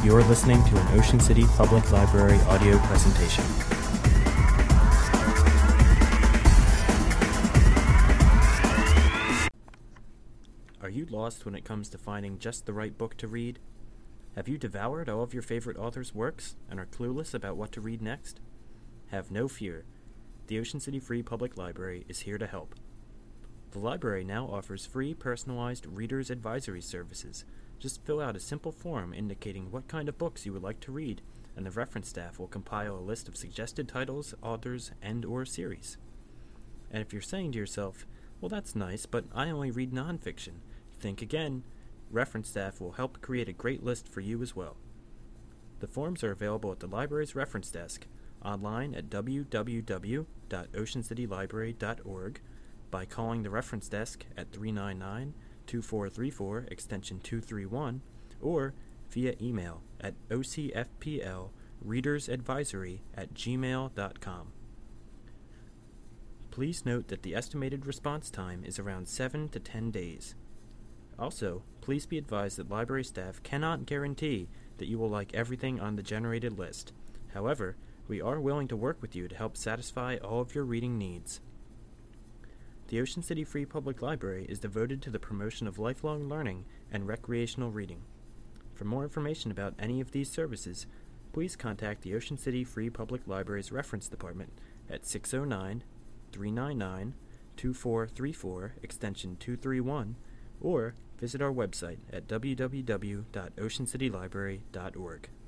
You're listening to an Ocean City Public Library audio presentation. Are you lost when it comes to finding just the right book to read? Have you devoured all of your favorite authors' works and are clueless about what to read next? Have no fear. The Ocean City Free Public Library is here to help. The library now offers free personalized reader's advisory services. Just fill out a simple form indicating what kind of books you would like to read, and the reference staff will compile a list of suggested titles, authors, and/or series. And if you're saying to yourself, well, that's nice, but I only read nonfiction, think again. Reference staff will help create a great list for you as well. The forms are available at the library's reference desk, online at www.oceancitylibrary.org, by calling the reference desk at 399-2434 extension 231, or via email at ocfplreadersadvisory@gmail.com. Please note that the estimated response time is around 7 to 10 days. Also, please be advised that library staff cannot guarantee that you will like everything on the generated list. However, we are willing to work with you to help satisfy all of your reading needs. The Ocean City Free Public Library is devoted to the promotion of lifelong learning and recreational reading. For more information about any of these services, please contact the Ocean City Free Public Library's Reference Department at 609-399-2434 extension 231, or visit our website at www.oceancitylibrary.org.